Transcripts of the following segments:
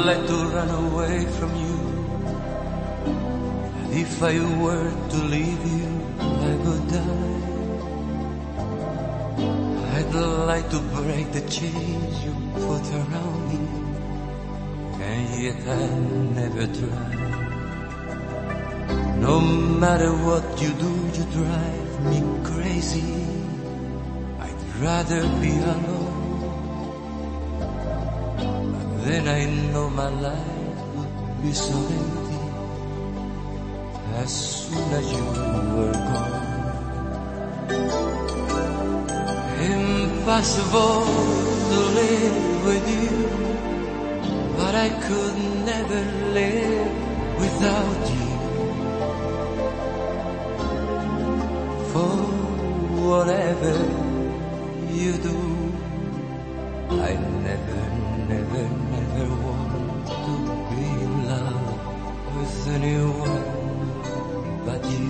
like to run away from you. And if I were to leave you, I would die. I'd like to break the chains you put around me, and yet I never try. No matter what you do, you drive me crazy. I'd rather be alone, but then I know my life would be so empty as soon as you were gone. Impossible to live with you, but I could never live without you. For whatever you do, I never, never, never want to be in love with anyone but you.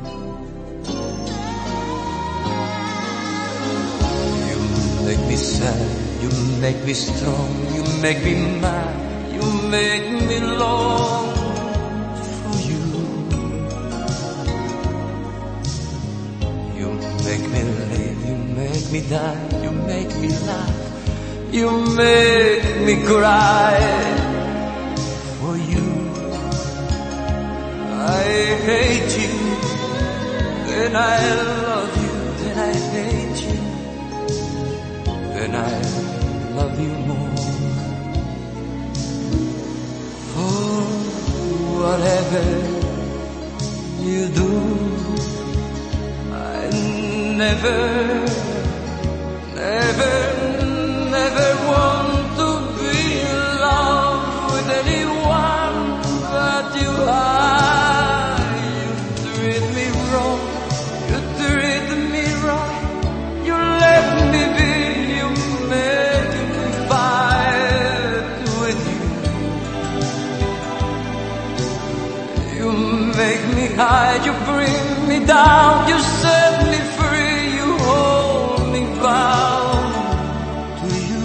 You make me sad, you make me strong, you make me mad, you make me long for you. You make me live, you make me die, you make me laugh, you make me cry for you. I hate you, then I love you, then I hate you, then I love you more. For whatever you do, I never, never, never want to be in love with anyone but you. You treat me wrong, you treat me right, you let me be, you make me fight with you. You make me high, you bring me down, you set me free, you hold me bound to you.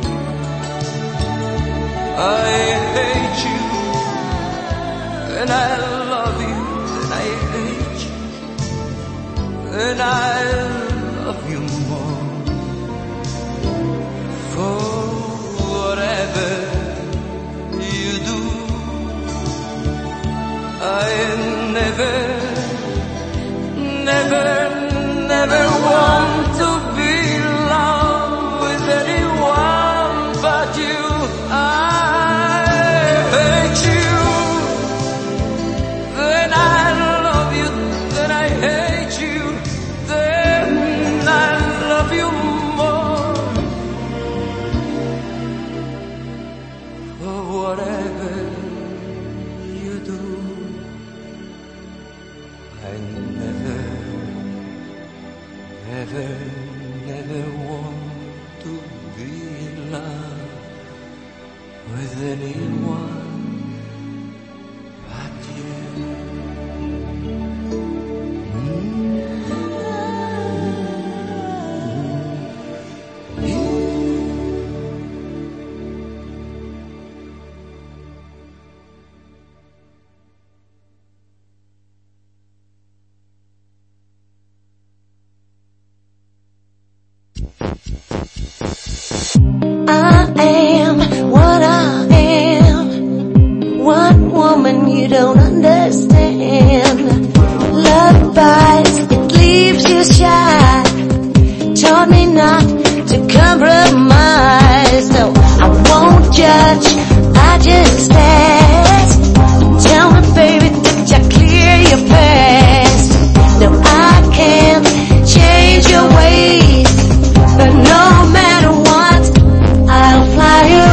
I hate you, and I love you, and I hate you, and I love you more. For whatever you do, I never, never, never want to be in love with anyone but you. I hate you, then I love you, then I hate you, then I love you more. For whatever you do, I never, never, never want to be in love with anyone but you. I am what I am. One woman you don't understand. Lullabies, it leaves you shy. Taught me not to compromise. No, I won't judge, I just ask. Tell me, baby, did you clear your past? No, I can't change your ways, but no matter what, I'll fly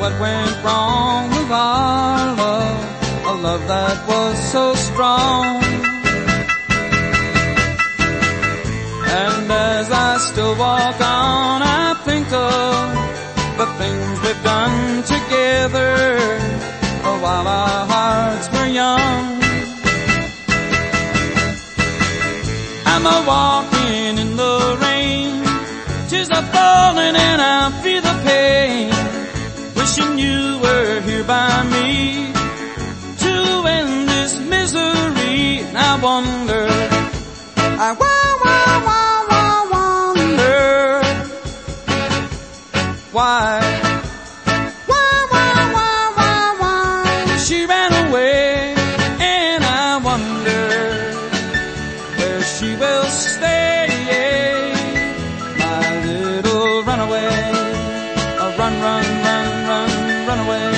that went wrong with our love, a love that was so strong. And as I still walk on, I think of the things we've done together while our hearts were young. I'm a-walking in the rain, tears are falling and I feel the pain, wishing you were here by me to end this misery. And I wonder, I wonder why she ran away, and I wonder where she will stay, my little runaway, run, run, run, run, run away.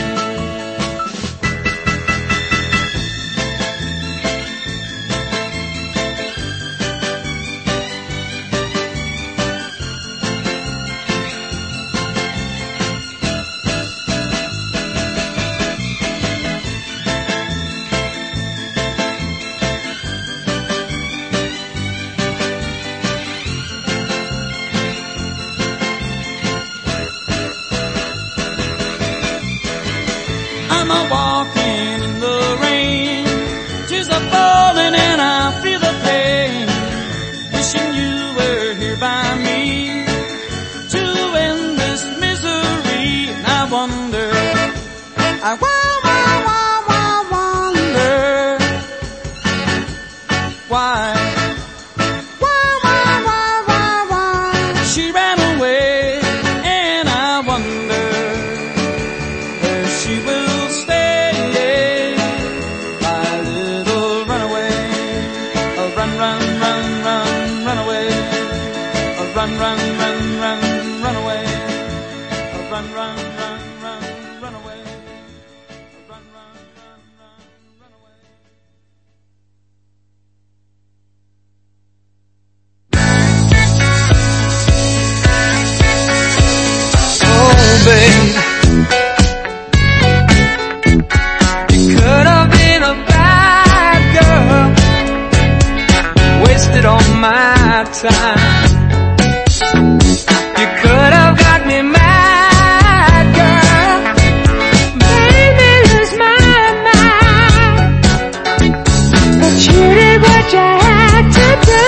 I'm a-walking in the rain, tears are falling and I feel the pain, wishing you were here by me to end this misery. And I wonder, I wonder why she ran away, and I wonder where she will stay, my little runaway, run, run, run, run, run away, run, run, run, run, run away, run, run, run, run, run away, run, run, run, run, run away. Oh, babe, could have been a bad girl, wasted all my time. You could have got me mad, girl, made me lose my mind. But you did what you had to do,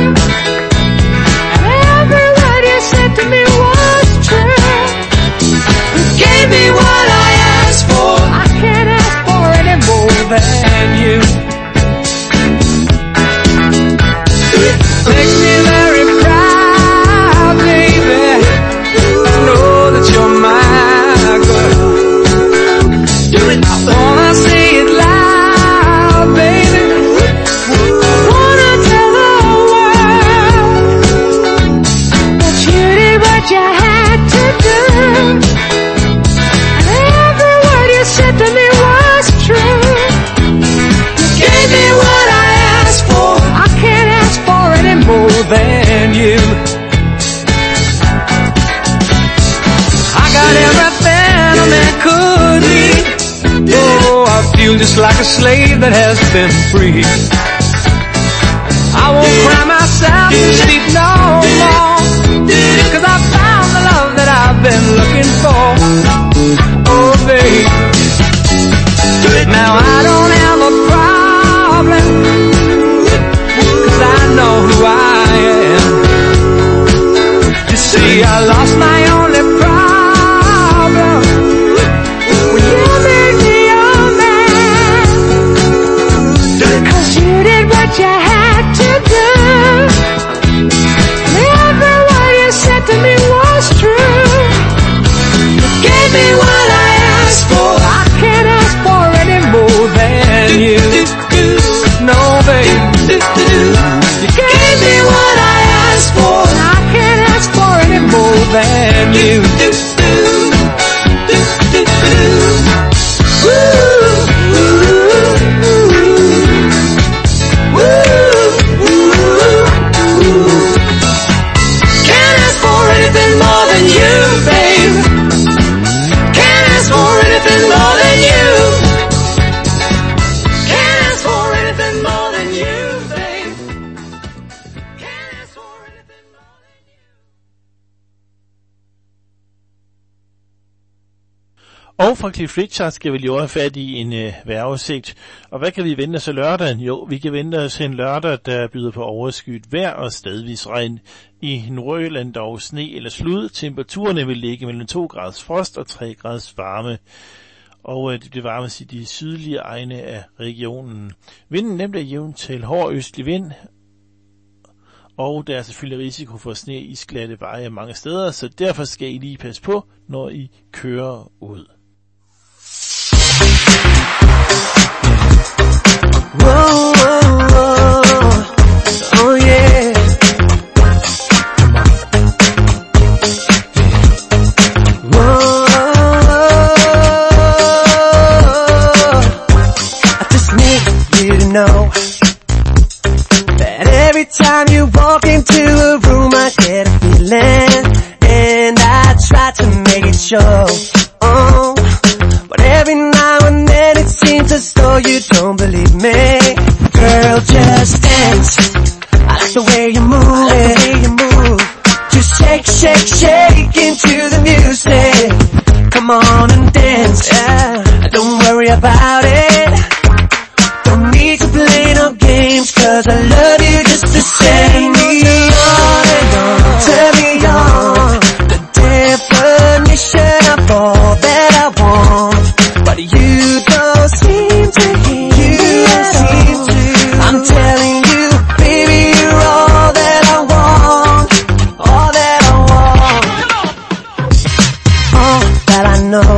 and every word you said to me was true. You gave me what I asked for, I can't ask for any more than you. Makes me very proud, baby, know that you're my girl. I wanna say it loud, baby, I wanna tell the world that you did what you had to do, and every word you said to me was true. You gave me what I asked for, I can't ask for any more than you. I got everything a man could need. Oh, I feel just like a slave that has been free. I won't cry myself to sleep no more, 'cause I found the love that I've been looking for. Oh, babe, now I don't have a problem, 'cause I know who I am. You see, I lost my only problem when you made me your man, 'cause you did what you had to do, Og fra Cliff Richard skal vi lige have fat i en vejrudsigt. Og hvad kan vi vente os lørdagen? Jo, vi kan vente os en lørdag, der byder på overskyet vejr og stedvis regn. I Nordjylland dog sne eller slud. Temperaturerne vil ligge mellem 2 graders frost og 3 graders varme. Og det bliver varmest i de sydlige egne af regionen. Vinden nemt er jævnt til hård østlig vind. Og der er selvfølgelig risiko for sne i isglatte veje mange steder, så derfor skal I lige passe på, når I kører ud. Whoa, whoa, whoa. Oh yeah. Whoa. I just need you to know that every time you walk into a room I get a feeling, and I try to make it show. Oh, but every now and then it seems as though you don't believe me. Girl, just dance. I like the way you move it. Just shake, shake, shake into the music. Come on and dance. Yeah. Don't worry about it. Don't need to play no games, 'cause I love you just the same. Me on and on, turn me on. The definition of all that I want, but you don't seem to hear it. I'm telling you, baby, you're all that I want, all that I want, all that I know.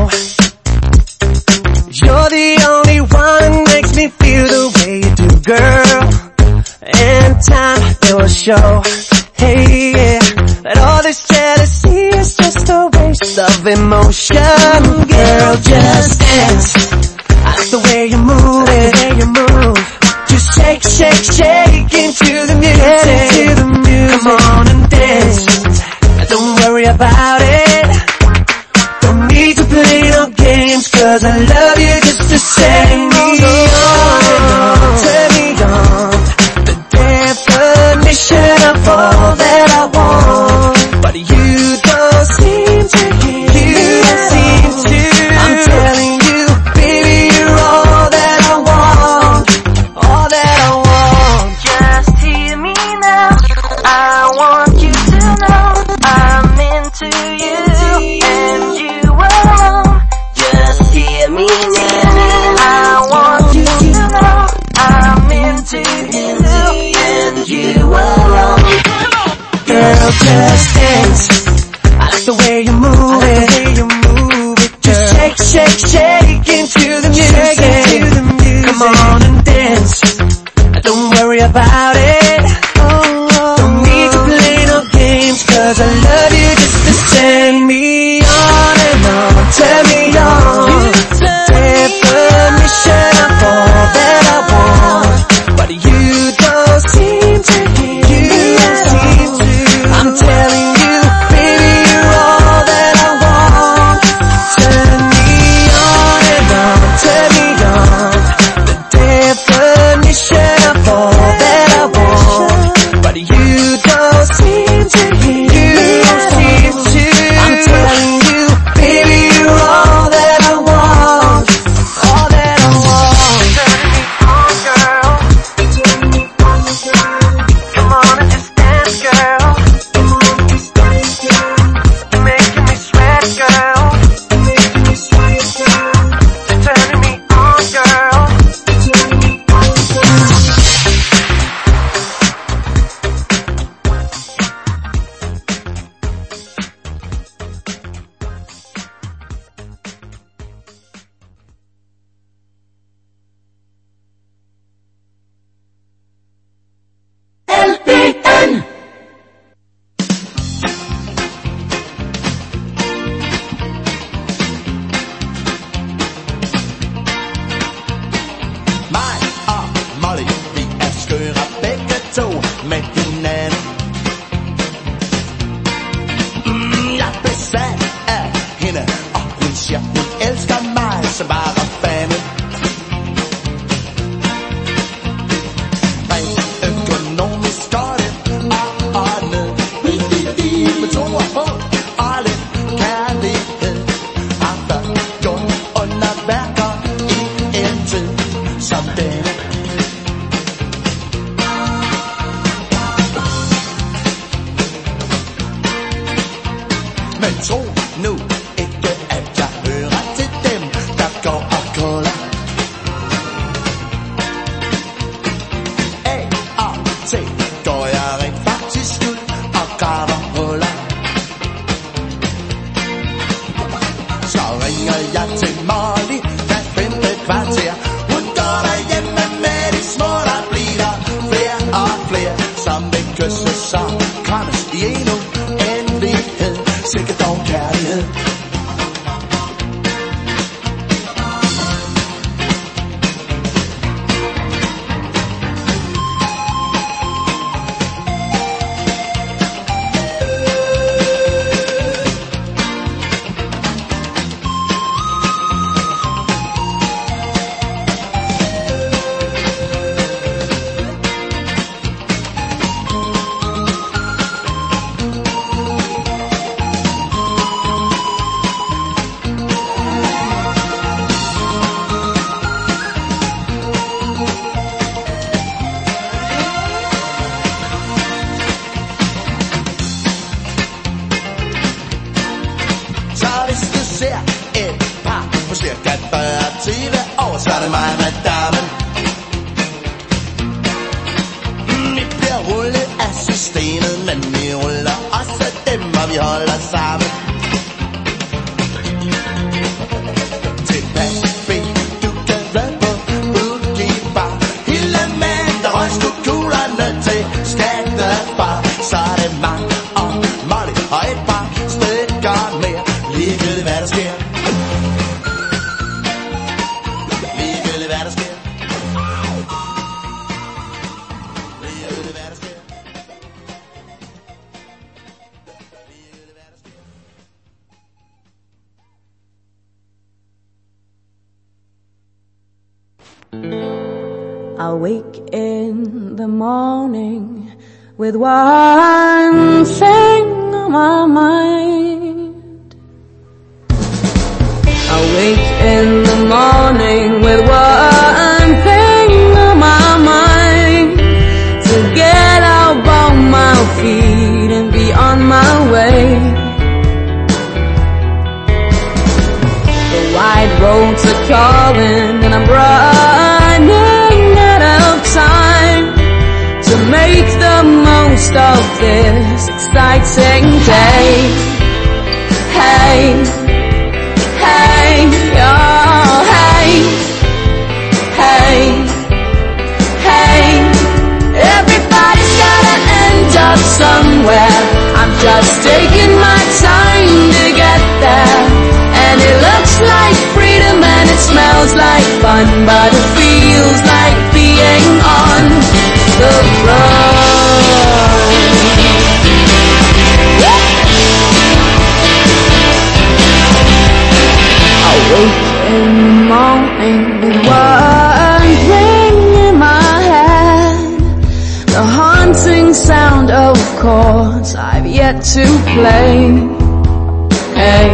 You're the only one who makes me feel the way you do, girl. And time will show, hey yeah, that all this jealousy is just a waste of emotion. Girl, just dance. I like the way you move it. Just shake, shake, shake into the music. Come on and dance. Don't worry about it. Don't need to play no games, 'cause I love you just the same. Me on and on, turn me on. The definition of all that I want, but you don't seem to hear it. I'm telling you, baby, you're all that I want, all that I want. Just hear me now, I want you to know I'm into you and you alone. Just hear me now, I want you to know I'm into you and you alone. Girl, just dance. I like the way you move it. Just shake, shake, shake into the music. Come on and dance. Don't worry about it. Don't need to play no games, 'cause I love you just the same. Me on and on, turn me on. Definition of all that I want, but you don't seem to hear it. I'm telling you, baby, you're all that I want. Turn me on and on, turn me on. The definition of all that I want, but you don't seem to hear it. I'm telling you, baby, you're all that I want, all that I want. Turn me on, girl. Come on and just dance, girl. You're making me sweat, girl. You're turning me on, girl. Mig og Molly, vi er skøre begge to med hinanden. Jeg er besat af hende, og hun siger, hun elsker mig som bare fanden. Rent økonomisk går det ordnet. Med to og på, og lidt kærlighed. Har ført gjort cirka 40 år, så er det mig, madammen. Vi bliver rullet af systemet, men vi ruller også dem, og vi holder sammen. Til Pacific, du kan rappe Boogie Bar. Hele mand, der røg sgu kuglerne til skattefar. Så er det mig og Molly og et par stykker mere. Ligegyldigt hvad der sker. Ligegyldigt hvad der sker. Ligegyldigt hvad der sker. Ligegyldigt hvad der sker. I'll wake in the morning with one thing on my mind. I'll wake in the morning with one thing on my mind. To get up on my feet and be on my way. The wide roads are calling and I'm running out of time to make the most of this exciting day. Hey, hey, oh, hey, hey, hey. Everybody's gotta end up somewhere. I'm just taking my time to get there. And it looks like freedom and it smells like fun, but it feels like being on the road. I wake in the morning with one thing in my head, the haunting sound of chords I've yet to play. Hey,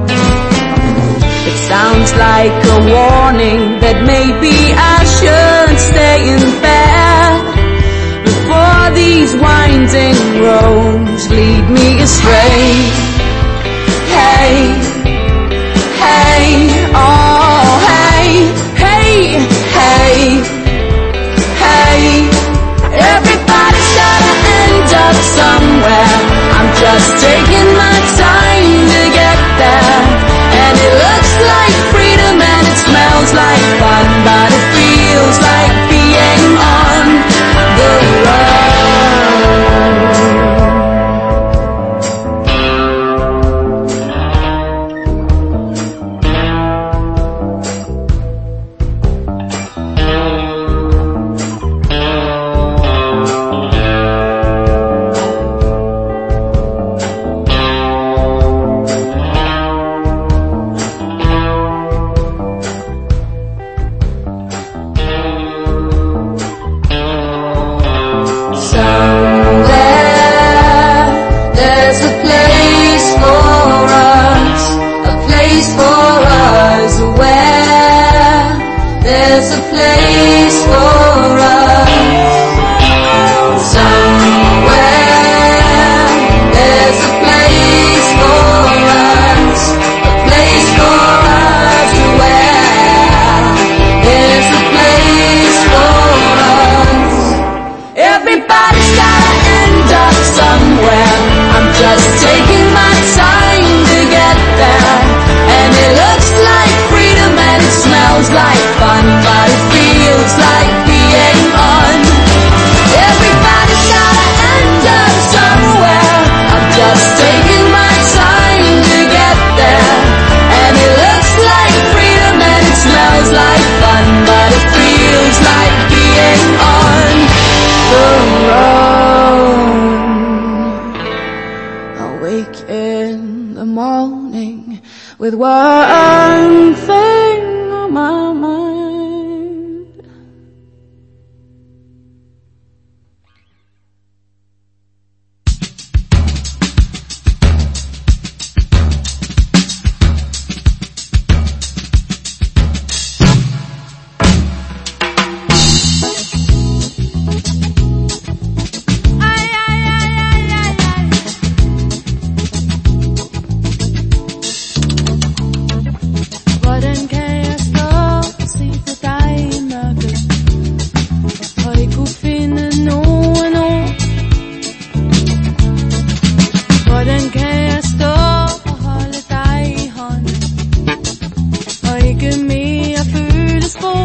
it sounds like a warning that maybe I should stay in bed before these winding roads lead me astray. Hey, hey, oh, hey, hey, hey, hey. Everybody's gotta end up somewhere. I'm just taking my time to get there. And it looks like freedom and it smells like fun, but it feels like being on the road. With one thing on my mind. ikke mere føles ro.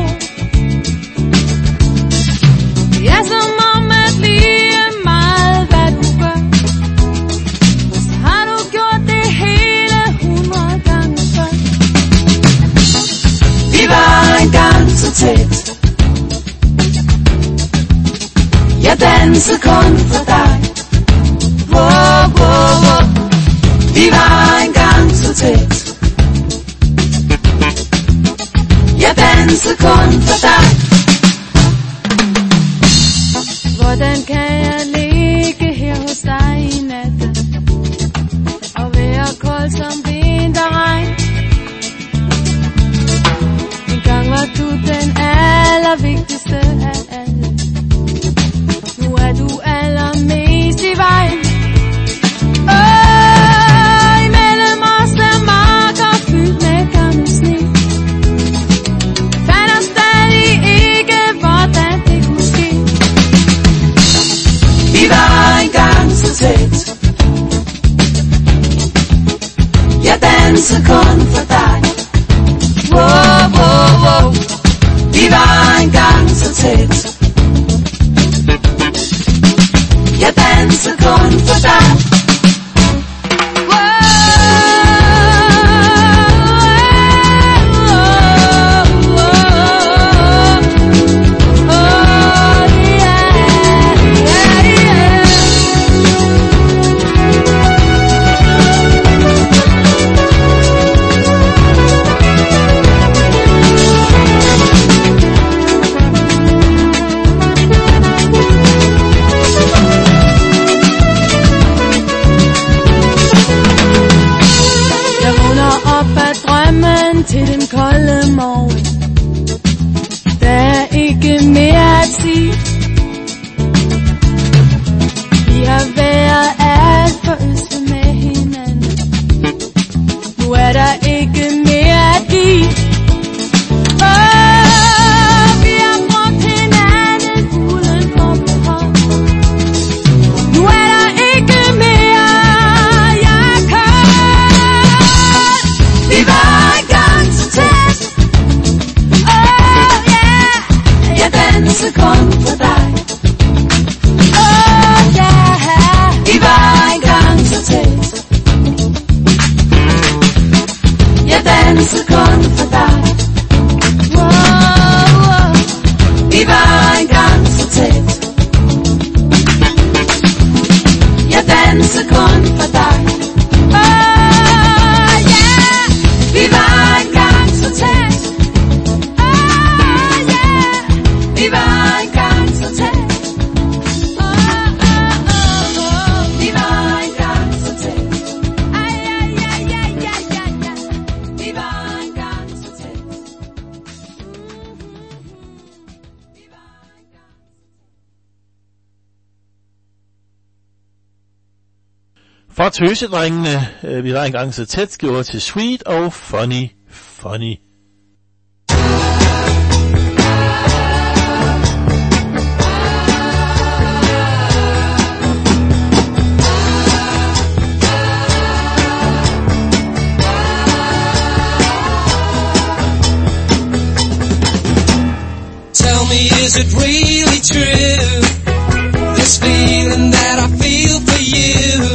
Det er som om at lige meget hvad du gør, så har du gjort det hele 100 gange før. Vi var engang så tæt, jeg dansede kun for dig. Wow, wow, wow. Vi var engang så tæt, jeg dansede kun for dig. Hvordan kan jeg ligge her hos dig i natten og være kold som vinterregn? Engang var du den allervigtigste af alle. Nu er du allermest i vejen. Imellem os er marker fyldt med gammel sne. Fatter stadig ikke, hvordan det kunne ske. Vi var engang så tæt, jeg dansede kun for dig. Wow, wow, wow. Vi var engang så tæt, jeg dansede kun for dig. Til den kolde morgen, der er ikke mere at sige. Vi har været alt for øste med hinanden, nu er der ikke mere at give. Vi har brugt hinanden uden for behov, nu er der ikke mere jeg kan. Vi var engang så tæt, oh yeah, jeg dansede kun for dig. Oh yeah, vi var engang så tæt, jeg dansede kun for dig. Wow, vi var engang så tæt, jeg dansede kun for dig. Vi var engang så tæt, oh yeah, vi var engang så tæt, vi var engang så tæt, vi var engang så tæt. For tøsedrengene, vi var engang så tæt, gjorde til Sweet og Funny, Funny. Tell me, is it really true? This feeling that I feel for you.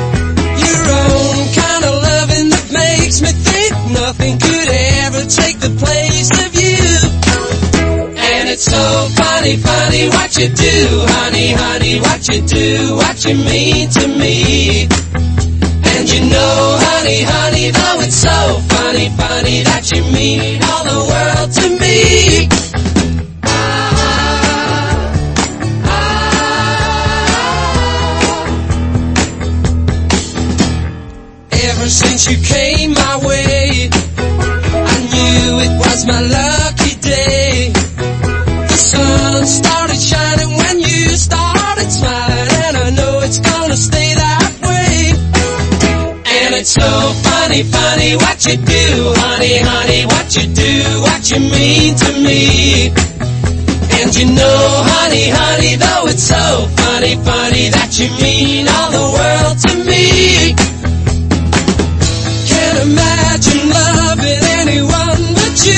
Nothing could ever take the place of you. And it's so funny, funny what you do, honey, honey, what you do, what you mean to me. And you know, honey, honey, though it's so funny, funny that you mean all the world to me. Ever since you came my way, I knew it was my lucky day. The sun started shining when you started smiling, and I know it's gonna stay that way. And it's so funny, funny what you do, honey, honey, what you do, what you mean to me. And you know, honey, honey, though it's so funny, funny that you mean all the world to me. Can't imagine loving anyone but you.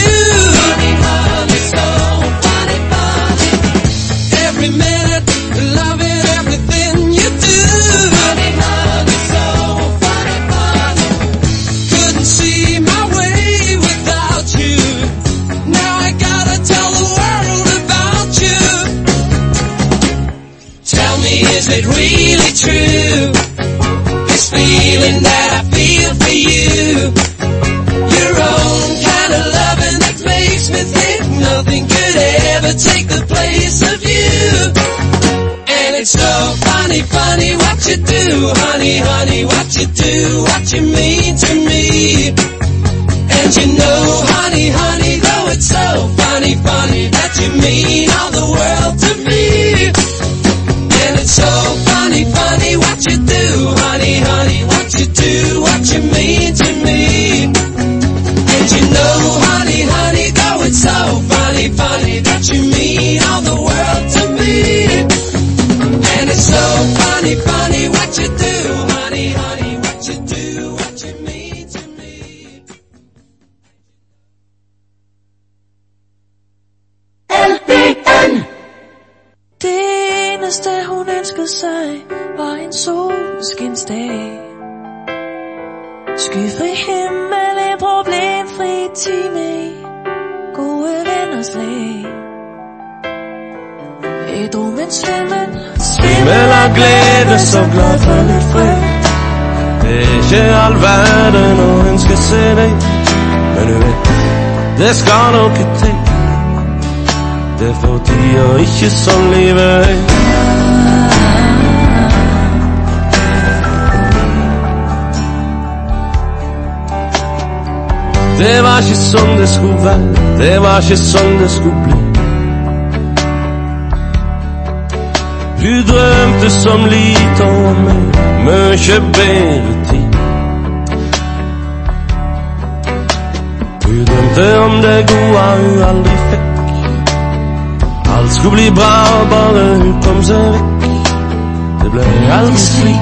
never take the place of you. And it's so funny, funny what you do, honey, honey, what you do, what you mean to me. And you know, honey, honey, though it's so funny, funny that you mean all the world to me. And it's so funny, funny what you do, honey, honey, what you do, what you mean to me. And you know, honey, honey, though it's so funny, funny that you mean all the world to me. And it's so funny, funny what you do, honey, honey, what you do, what you mean to me. LBN. Det eneste hun ønskede sig var en solskinsdag. Skyfri himmel, en problemfri time, gode venners lag. Ædru men svimmel af glæde, så glad for lidt fred. Det er ikke alverden at ønske sig dig, men du ved, det skal nok ikke tage. Det er fordi jeg ikke som livet er. Det var ikke sådan det skulle være, det var ikke sådan det skulle blive. Du drømte som lidt over mig, mørke bedre tid. Du drømte om det gode, du aldrig fik. Alt skulle blive bra, bare hun kom sig væk. Det blev aldrig slik,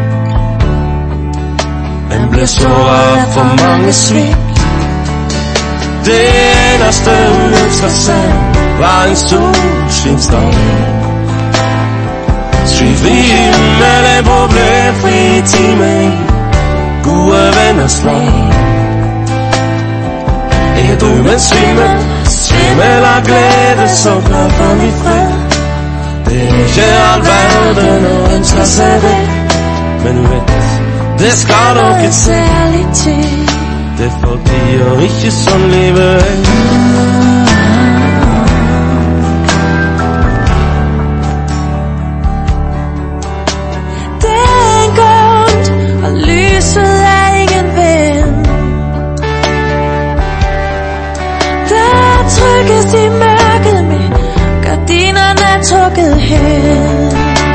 men blev såret for mange svik. Det eneste hun ønsker sig var en solskinsdag. Skyfri himmel, en problemfri time, gode venners lag. Ædru men svimmel af glæde, så glad for mit fred. Det er ikke alverden at ønske sig det, men du ved, det skal nok ikke særligt til. Det er fordi jeg ikke sådan livet er. Lyset er ingen ven. Der trykkes i mørket med gardinerne trukket hen.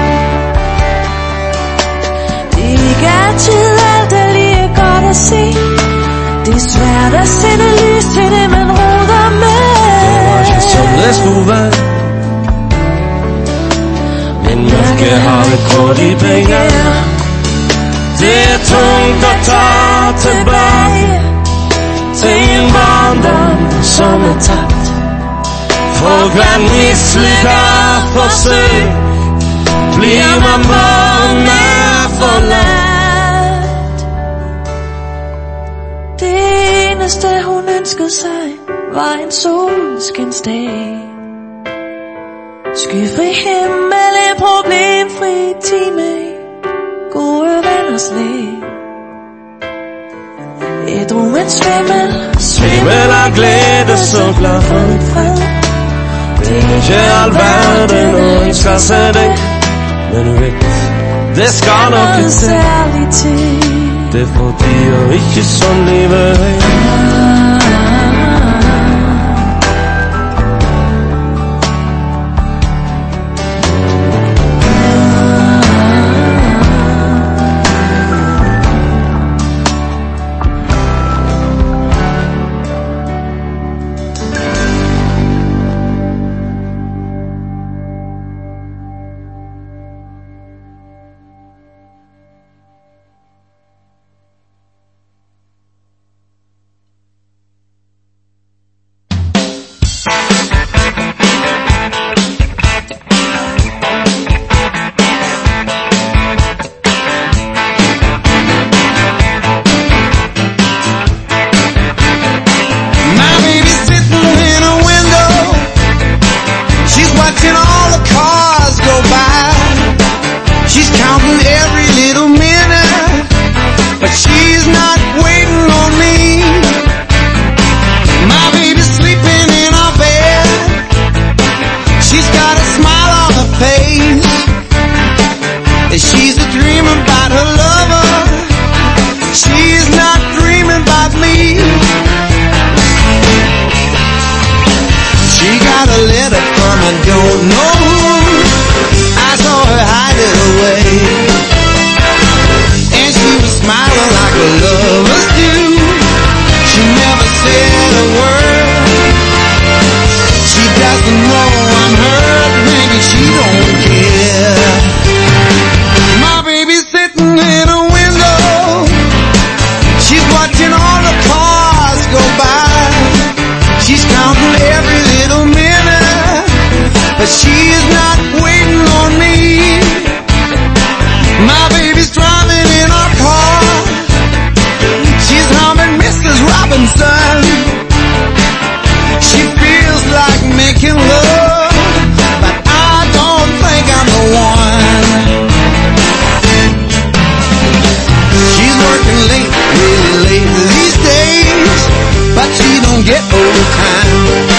Det er ikke altid alt er lige godt at se. Det er svært at sende lys til det man roder med. Det var ikke som det skulle være, men mørke har et kort i begær. Det er tungt at tage tilbage til en barndom som er tabt. Folk er mislykker forsøg, bliver man morgen er forladt. Det eneste hun ønskede sig var en solskinsdag. Skyfri himmel, en problemfri time, gode venners lag. Ædru men svimmel af glæde, så glad for mit fred. Det er ikke alverden at ønske sig det, men du ved, det skal nok ikke særligt til. Det er fordi jeg ikke sådan livet er. got a letter from I don't know who. I saw her hide it away, and she was smiling like a lovers do. She never said a word. She doesn't know I'm hurt, maybe she don't care. My baby's sitting in a window. She's watching all the cars go by. She's counting every little minute, but she's not waiting on me. My baby's driving in our car. She's humming Mrs. Robinson. She feels like making love, but I don't think I'm the one. She's working late, really late these days, but she don't get overtime.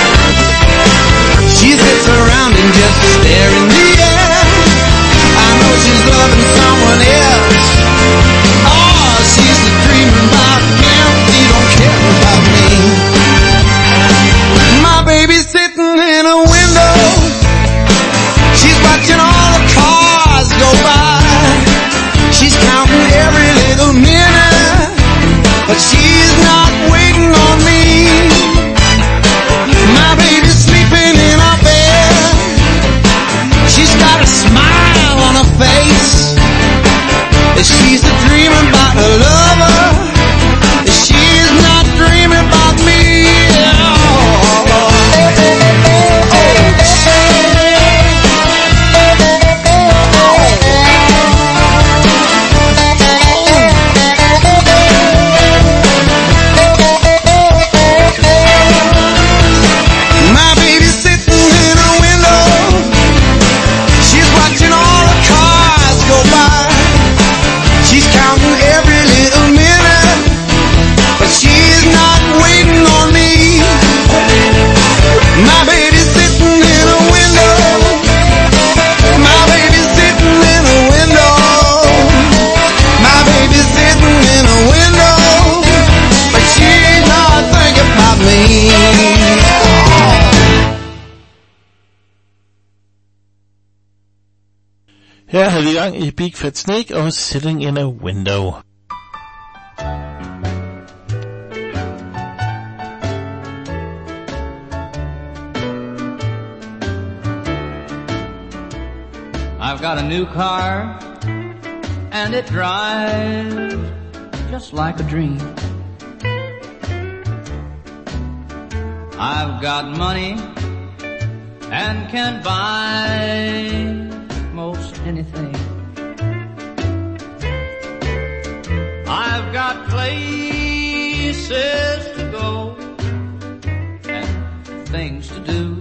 She sits around and just stares in the air. I know she's loving someone else. Oh, she's dreaming about him. He don't care about me. My baby's sitting in a window. She's watching all the cars go by. She's counting every little minute, but she's not waiting on me. My baby's sleeping in our bed. She's got a smile on her face. She's dreaming about her lover. She's not dreaming about me. My baby's sitting in a window. She's watching all the cars go by. She's counting every little minute, but she's not waiting on me. My baby's sitting in a window. My baby's sitting in a window. My baby's sitting in a window, but she's not thinking about me. Her havde vi gang i Big Fat Snake og Sitting in a Window. I've got a new car, and it drives just like a dream. I've got money and can buy most anything. I've got places to go and things to do.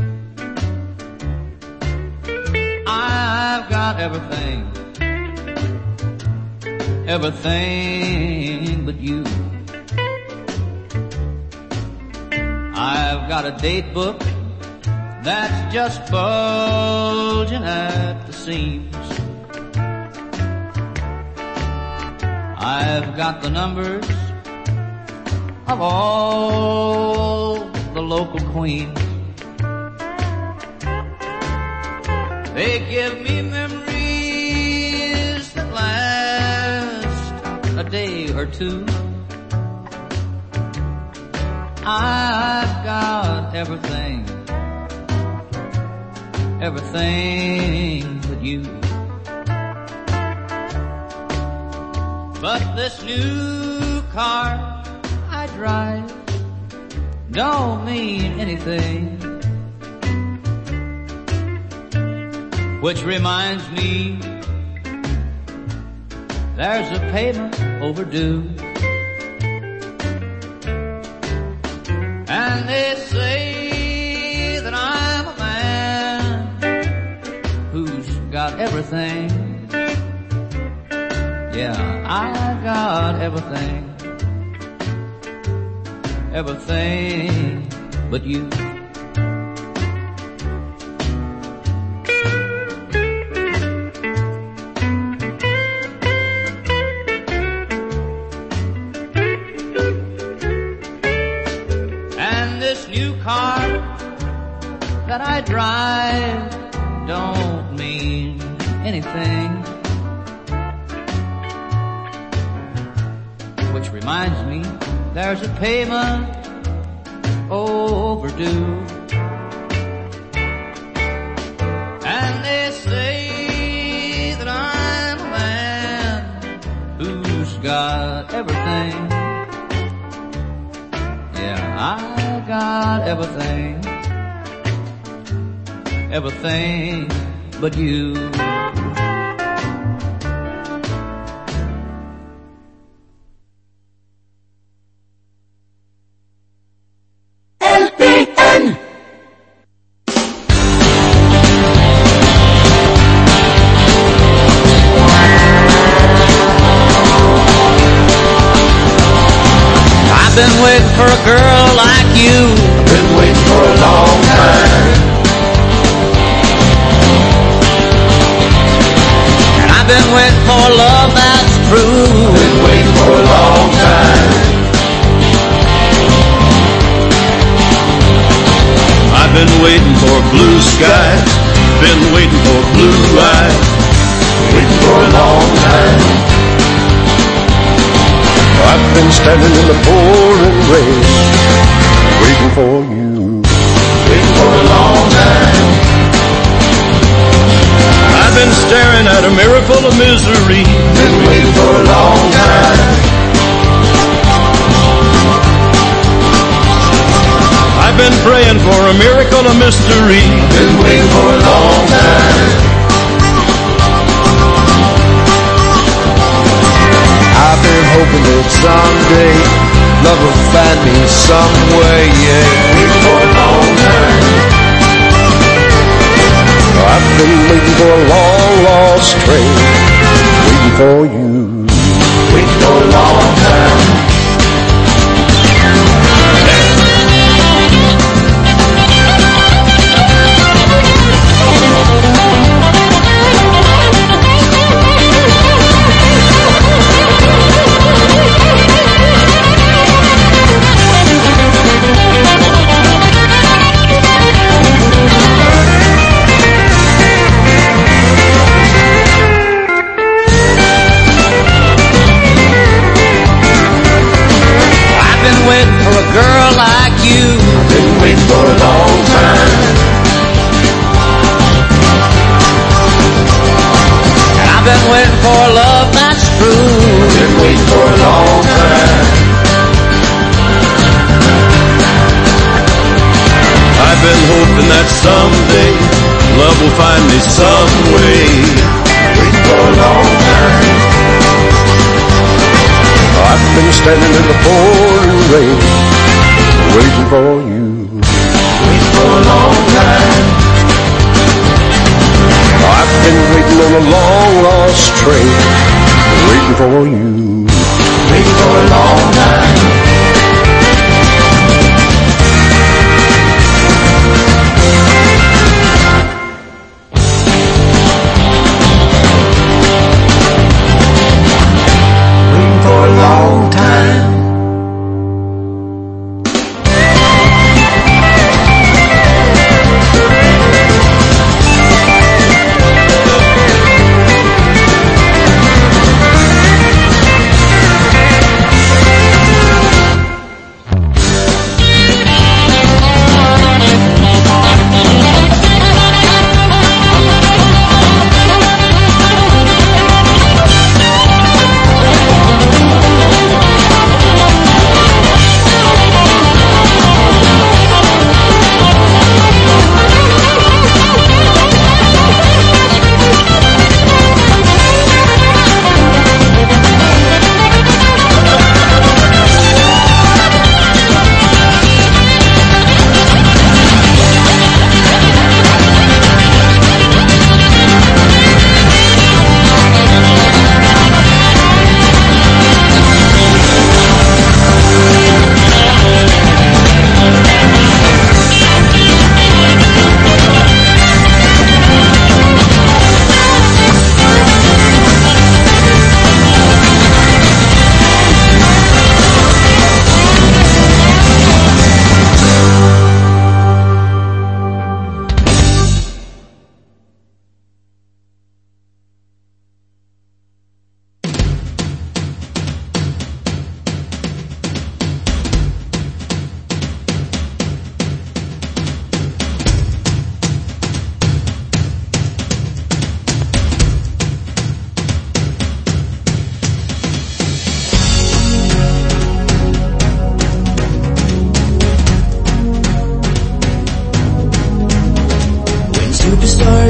I've got everything, everything but you. I've got a date book that's just bulging at the seams. I've got the numbers of all the local queens. They give me memories that last a day or two. I've got everything, everything but you. But this new car I drive don't mean anything. Which reminds me, there's a payment overdue. And they say that I'm a man who's got everything. Yeah, I got everything, everything but you. that I drive don't mean anything. Which reminds me, there's a payment overdue. And they say that I'm a man who's got everything. Yeah, I got everything. Everything but you. LPN. I've been waiting for a girl like you. Been waiting for a long time. And I've been waiting for love that's true. Been waiting for a long time. I've been waiting for blue skies, been waiting for blue eyes, Waiting for a long time. I've been standing in the pouring rain, waiting for you. Waiting for a long time. I've been staring at a mirror full of misery, Been waiting for a long time. I've been praying for a miracle, a mystery. Been waiting for a long time. I've been hoping that someday love will find me some way, yeah. Waiting for a long time. I've been waiting for a long lost train, waiting for you. Waiting for a long time. Waiting for a girl like you. Been waiting for a long time. And I've been waiting for love that's true. Been waiting for a long time. I've been hoping that someday love will find me some way. Waiting for a long time. I've been standing in the pouring rain, waiting for you. Waiting for a long time. I've been waiting on a long lost train, waiting for you. Waiting for a long time. For a long time.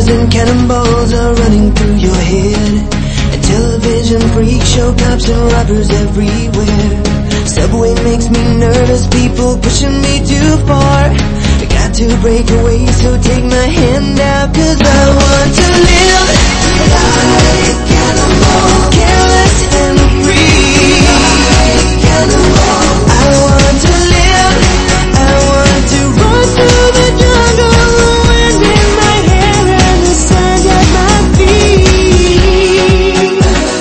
Superstars and cannonballs are running through your head. And television freaks show cops and robbers everywhere. Subway makes me nervous, people pushing me too far. I got to break away, so take my hand out, 'cause I want to live like cannonball, careless and free. Like cannonball, I want to live, I want to run through the jungle, the wind in my hair and the sand at my feet.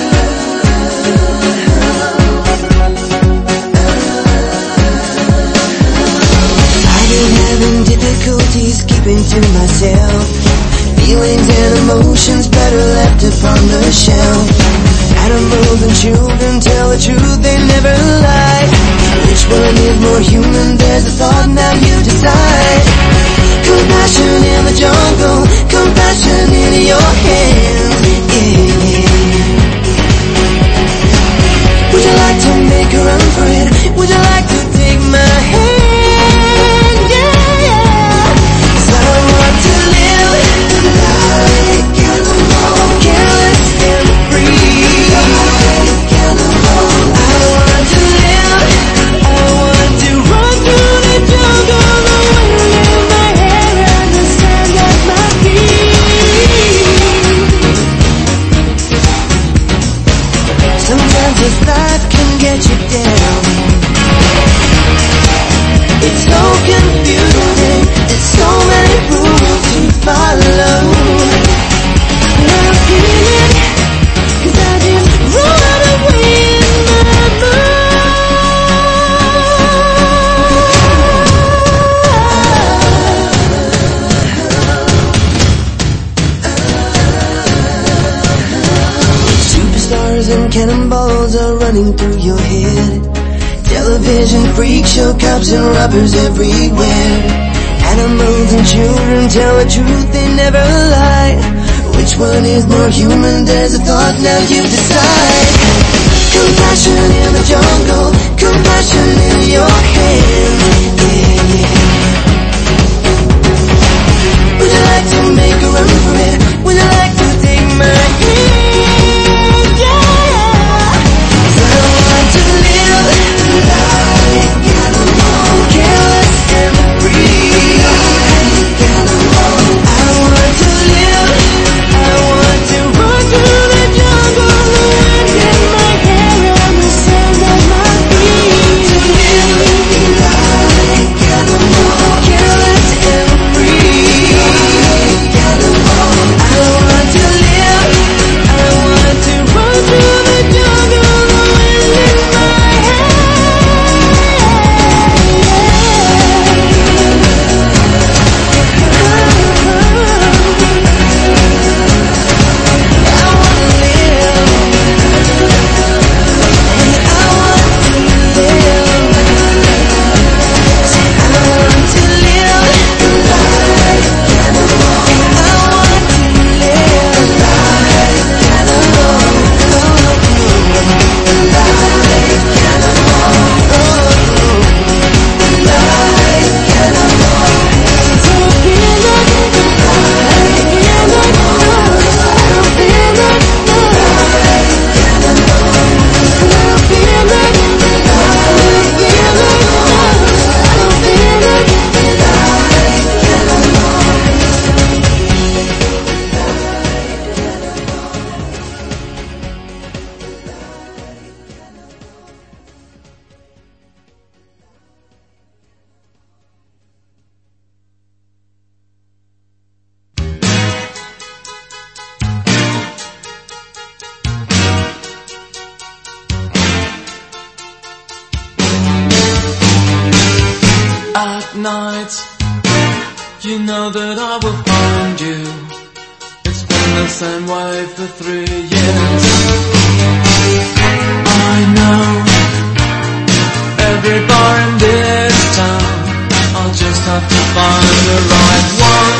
I've been having difficulties keeping to myself. Feelings and emotions better left upon the shelf. Animals and children tell the truth, they never lie. Which one is more human? There's a thought, now you decide. Compassion in the jungle, compassion in your hands. Yeah. Would you like to make a run for it? Would you like to take my hand? Yeah. 'Cause I want to live like cannonball, careless and free. Like cannonball, I want to live, I want to run through the jungle, the wind in my hair and the sand at my feet. Sometimes this life can get you down. It's so confusing, there's so many rules to follow. And I feel it, 'cause I just run away in my mind. Superstars and cannonballs are running through your head. Television freaks show cops and robbers everywhere. Animals and children tell the truth, they never lie. Which one is more human? There's a thought, now you decide. Compassion in the jungle, compassion in your hands. Yeah. Would you like to make a run for it? Would you like to take my hand? Yeah. 'Cause I want to live like cannonball, careless and free. Like cannonball, I want to live, I want to run through the jungle, the wind in my hair and the sand at my feet. To live like cannonball, careless and free. Like cannonball, I want to live, I want to run through the jungle, the wind in my hair. At night, you know that I will find you. It's been the same way for 3 years. I know every bar in this town. I'll just have to find the right one.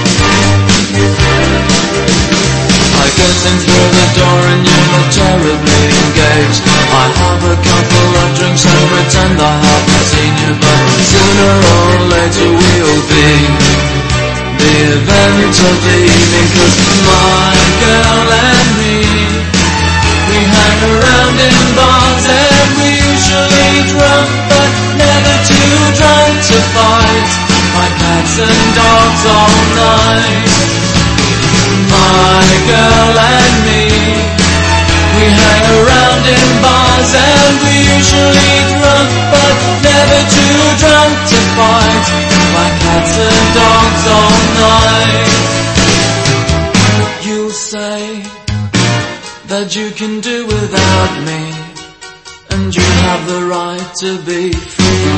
I get in through the door and you look terribly engaged. I have a couple of drinks and pretend I haven't seen you, but sooner or later we'll be the event moment of the evening, 'cause my girl and me, we hang around in bars and we usually drunk, but never too drunk to fight, like cats and dogs all night. My girl and me, we hang around in bars and we usually drunk, but never too drunk to fight, like cats and dogs all night. You'll say that you can do without me, and you have the right to be free.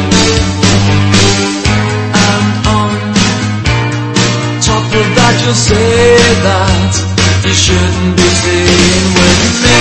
And on top of that you'll say that you shouldn't be seen with me.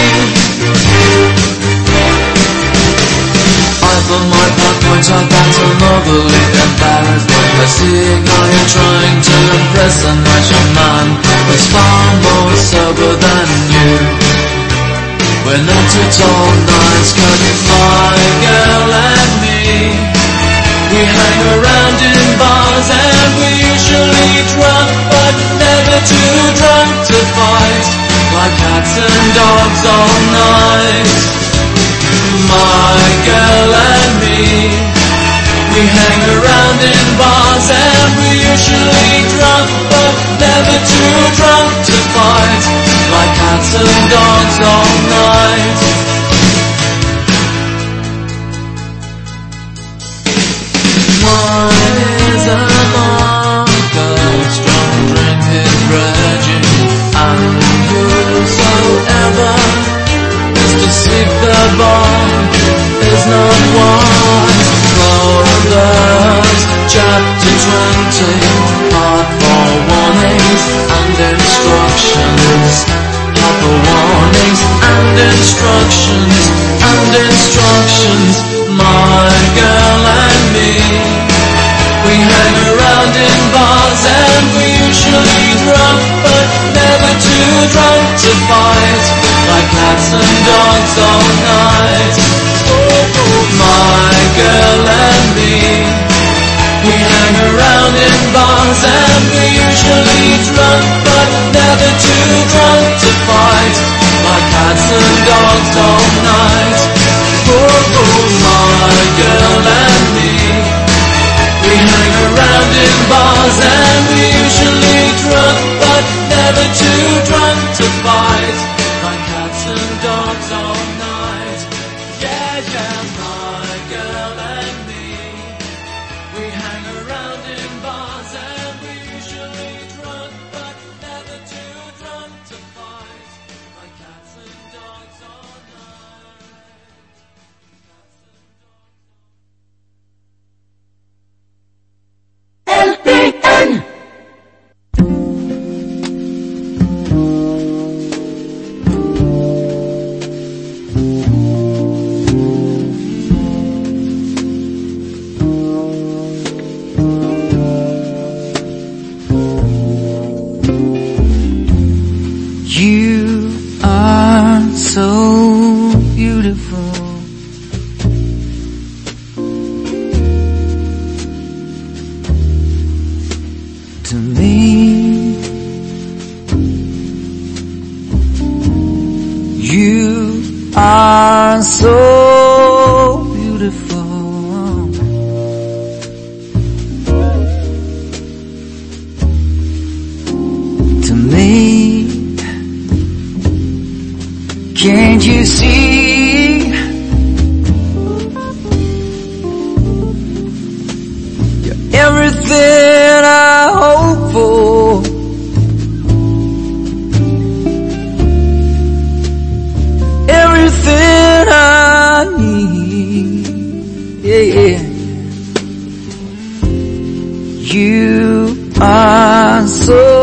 I for my part point out that I'm overly embarrassed by seeing how you're trying to impress a natural man who's far more sober than you. We're not at all nice, 'cause my girl and me, we hang around in bars and we usually drunk, but never too drunk to fight, like cats and dogs all night. My girl and me, we hang around in bars and we usually drunk, but never too drunk to fight, like cats and dogs all night. Mine is a monk, a strong drink his raging, and whosoever is to seek the bond is not wise. Proverbs chapter 20, part 4, warnings and instructions. Part for warnings and instructions and instructions. My girl and me, we hang around in bars and we usually drunk, but never too drunk to fight, like cats and dogs all night. My girl and me, we hang around in bars and we usually drunk, but never too drunk to fight, like cats and dogs all night. My girl and me, we hang around in bars and we usually drunk, but never too drunk to fight, like cats and dogs all night. Yeah, yeah, my girl and me, we hang around in bars and we usually drunk, but never too drunk to fight, like cats and dogs all night. LPN. You are so beautiful. To me, you are so beautiful. To me, can't you see? You're everything I hope for. Everything I need. Yeah, yeah. You are so